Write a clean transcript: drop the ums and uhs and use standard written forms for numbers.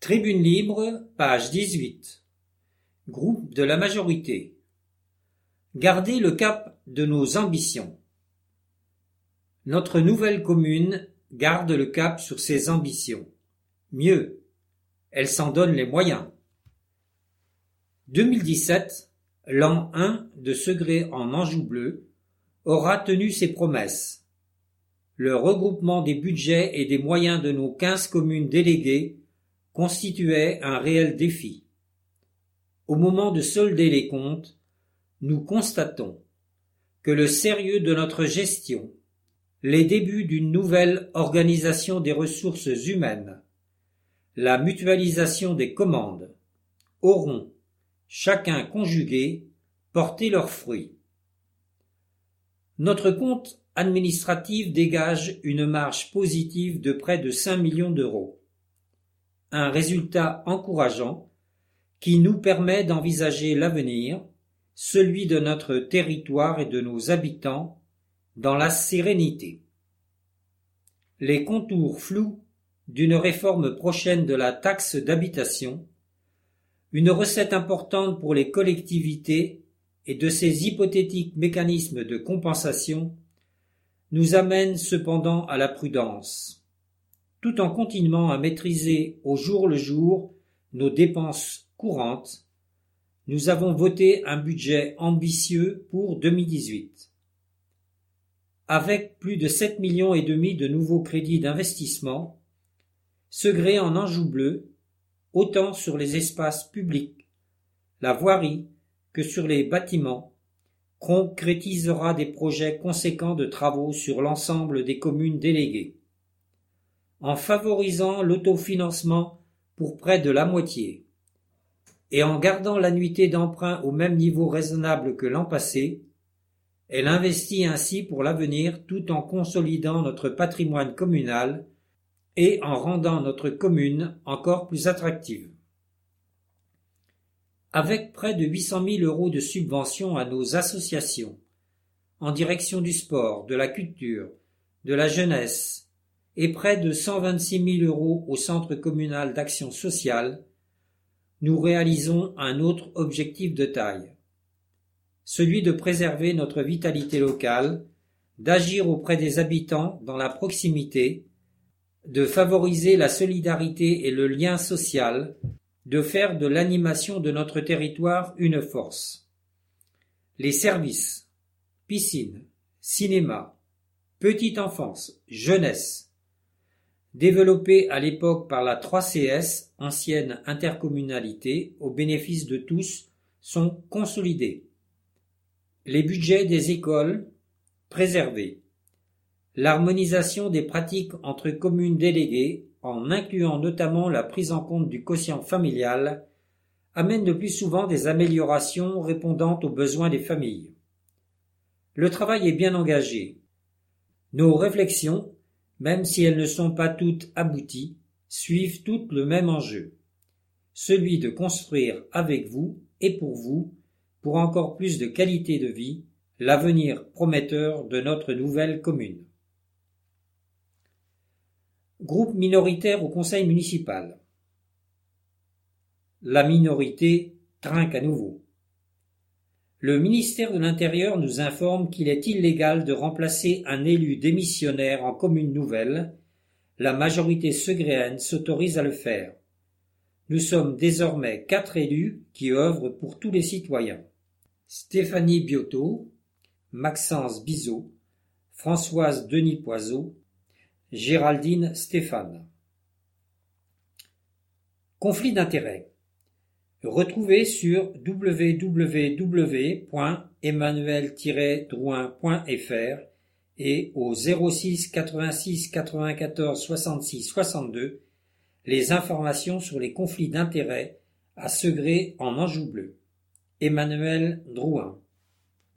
Tribune libre, page 18. Groupe de la majorité. Gardez le cap de nos ambitions. Notre nouvelle commune garde le cap sur ses ambitions. Mieux, elle s'en donne les moyens. 2017, l'an 1 de Segré en Anjou bleu, aura tenu ses promesses. Le regroupement des budgets et des moyens de nos 15 communes déléguées constituait un réel défi. Au moment de solder les comptes, nous constatons que le sérieux de notre gestion, les débuts d'une nouvelle organisation des ressources humaines, la mutualisation des commandes, auront, chacun conjugué, porté leurs fruits. Notre compte administratif dégage une marge positive de près de 5 millions d'euros. Un résultat encourageant qui nous permet d'envisager l'avenir, celui de notre territoire et de nos habitants, dans la sérénité. Les contours flous d'une réforme prochaine de la taxe d'habitation, une recette importante pour les collectivités et de ces hypothétiques mécanismes de compensation nous amènent cependant à la prudence, tout en continuant à maîtriser au jour le jour nos dépenses courantes. Nous avons voté un budget ambitieux pour 2018. Avec plus de 7,5 millions de nouveaux crédits d'investissement, Segré en Anjou bleu, autant sur les espaces publics, la voirie que sur les bâtiments, concrétisera des projets conséquents de travaux sur l'ensemble des communes déléguées. En favorisant l'autofinancement pour près de la moitié, et en gardant l'annuité d'emprunt au même niveau raisonnable que l'an passé, elle investit ainsi pour l'avenir tout en consolidant notre patrimoine communal et en rendant notre commune encore plus attractive. Avec près de 800 000 euros de subventions à nos associations, en direction du sport, de la culture, de la jeunesse, et près de 126 000 euros au Centre communal d'action sociale, nous réalisons un autre objectif de taille, celui de préserver notre vitalité locale, d'agir auprès des habitants dans la proximité, de favoriser la solidarité et le lien social, de faire de l'animation de notre territoire une force. Les services, piscine, cinéma, petite enfance, jeunesse, développés à l'époque par la 3CS, ancienne intercommunalité, au bénéfice de tous, sont consolidés. Les budgets des écoles, préservés. L'harmonisation des pratiques entre communes déléguées, en incluant notamment la prise en compte du quotient familial, amène le plus souvent des améliorations répondant aux besoins des familles. Le travail est bien engagé. Nos réflexions, même si elles ne sont pas toutes abouties, suivent toutes le même enjeu, celui de construire avec vous et pour encore plus de qualité de vie, l'avenir prometteur de notre nouvelle commune. Groupe minoritaire au conseil municipal. La minorité trinque à nouveau. Le ministère de l'Intérieur nous informe qu'il est illégal de remplacer un élu démissionnaire en commune nouvelle. La majorité segréenne s'autorise à le faire. Nous sommes désormais 4 élus qui œuvrent pour tous les citoyens. Stéphanie Biotto, Maxence Bizot, Françoise Denis-Poiseau, Géraldine Stéphane. Conflit d'intérêts. Retrouvez sur www.emmanuel-drouin.fr et au 06 86 94 66 62 les informations sur les conflits d'intérêts à Segré en Anjou bleu. Emmanuel Drouin.